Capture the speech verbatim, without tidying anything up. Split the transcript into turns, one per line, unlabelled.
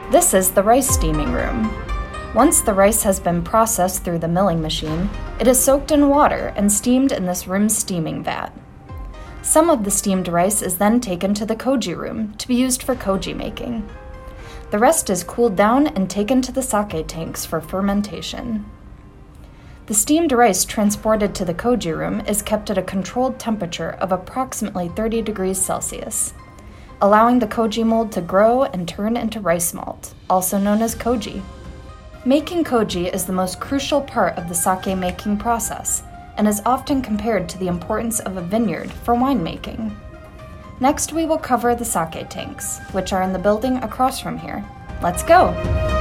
This is the rice steaming room. Once the rice has been processed through the milling machine, it is soaked in water and steamed in this room's steaming vat. Some of the steamed rice is then taken to the koji room to be used for koji making. The rest is cooled down and taken to the sake tanks for fermentation. The steamed rice transported to the koji room is kept at a controlled temperature of approximately thirty degrees Celsius, allowing the koji mold to grow and turn into rice malt, also known as koji. Making koji is the most crucial part of the sake making process and is often compared to the importance of a vineyard for winemaking. Next, we will cover the sake tanks, which are in the building across from here. Let's go!